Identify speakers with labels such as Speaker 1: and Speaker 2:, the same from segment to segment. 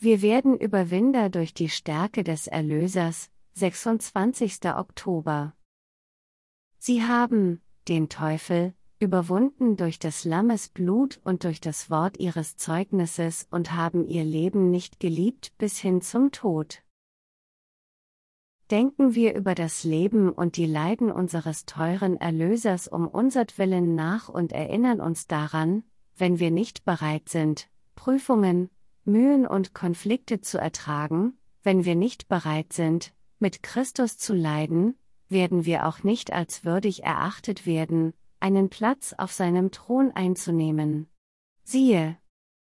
Speaker 1: Wir werden Überwinder durch die Stärke des Erlösers, 26. Oktober. Sie haben, den Teufel, überwunden durch des Lammes Blut und durch das Wort ihres Zeugnisses und haben ihr Leben nicht geliebt bis hin zum Tod. Denken wir über das Leben und die Leiden unseres teuren Erlösers um unsertwillen nach und erinnern uns daran, wenn wir nicht bereit sind, Prüfungen, Mühen und Konflikte zu ertragen, wenn wir nicht bereit sind, mit Christus zu leiden, werden wir auch nicht als würdig erachtet werden, einen Platz auf seinem Thron einzunehmen. Siehe,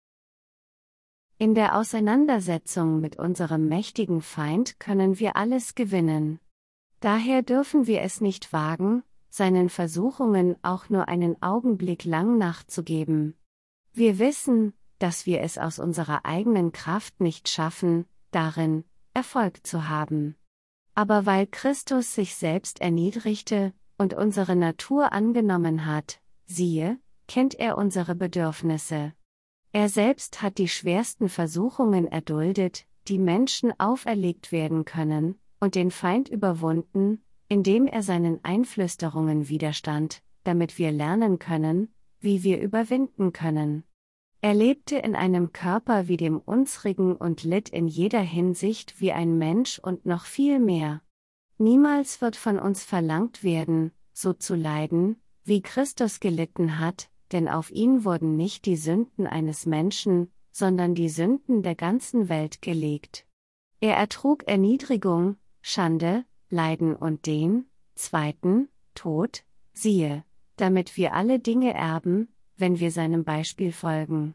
Speaker 1: in der Auseinandersetzung mit unserem mächtigen Feind können wir alles gewinnen. Daher dürfen wir es nicht wagen, seinen Versuchungen auch nur einen Augenblick lang nachzugeben. Wir wissen, dass wir es aus unserer eigenen Kraft nicht schaffen, darin Erfolg zu haben. Aber weil Christus sich selbst erniedrigte und unsere Natur angenommen hat, siehe, kennt er unsere Bedürfnisse. Er selbst hat die schwersten Versuchungen erduldet, die Menschen auferlegt werden können, und den Feind überwunden, indem er seinen Einflüsterungen widerstand, damit wir lernen können, wie wir überwinden können. Er lebte in einem Körper wie dem unsrigen und litt in jeder Hinsicht wie ein Mensch und noch viel mehr. Niemals wird von uns verlangt werden, so zu leiden, wie Christus gelitten hat, denn auf ihn wurden nicht die Sünden eines Menschen, sondern die Sünden der ganzen Welt gelegt. Er ertrug Erniedrigung, Schande, Leiden und den zweiten Tod, siehe, damit wir alle Dinge erben, wenn wir seinem Beispiel folgen.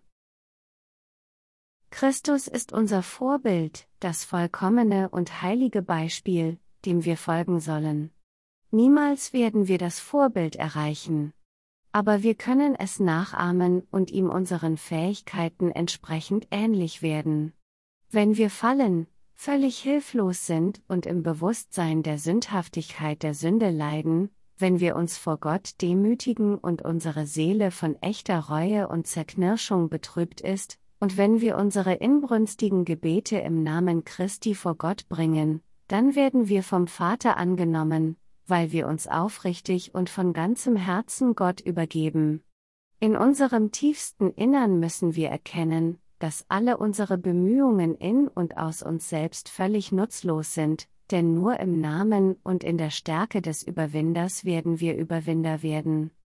Speaker 1: Christus ist unser Vorbild, das vollkommene und heilige Beispiel, dem wir folgen sollen. Niemals werden wir das Vorbild erreichen. Aber wir können es nachahmen und ihm unseren Fähigkeiten entsprechend ähnlich werden. Wenn wir fallen, völlig hilflos sind und im Bewusstsein der Sündhaftigkeit der Sünde leiden, wenn wir uns vor Gott demütigen und unsere Seele von echter Reue und Zerknirschung betrübt ist, und wenn wir unsere inbrünstigen Gebete im Namen Christi vor Gott bringen, dann werden wir vom Vater angenommen, weil wir uns aufrichtig und von ganzem Herzen Gott übergeben. In unserem tiefsten Innern müssen wir erkennen, dass alle unsere Bemühungen in und aus uns selbst völlig nutzlos sind, denn nur im Namen und in der Stärke des Überwinders werden wir Überwinder werden.